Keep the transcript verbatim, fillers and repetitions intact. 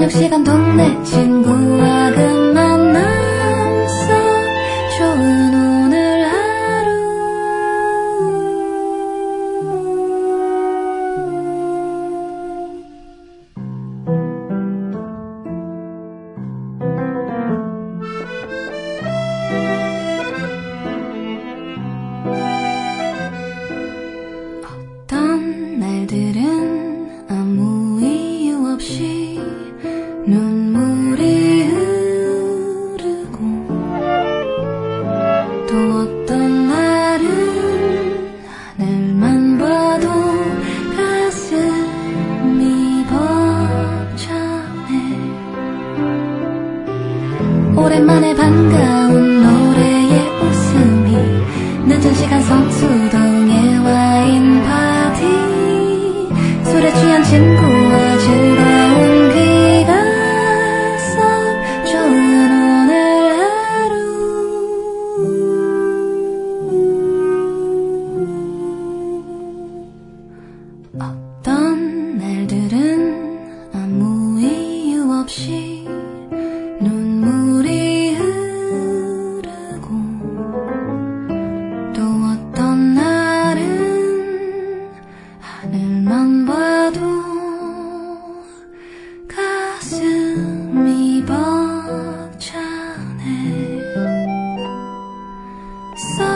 저녁 시간 동네 친구와 그 만남 속 좋은 오늘 하루. 어떤 날들은 아무 이유 없이 눈물이 흐르고, 또 어떤 날은 하늘만 봐도 가슴이 벅차네. 오랜만에 반가운 노래에 웃음이, 늦은 시간 성수동의 와인 파티, 술에 취한 친구와 즐거운 귀가 썩 좋은 오늘 하루. 어떤 날들은 아무 이유 없이 눈물이 흐르고, 또 어떤 날은 하늘만 봐도 가슴이 벅차네.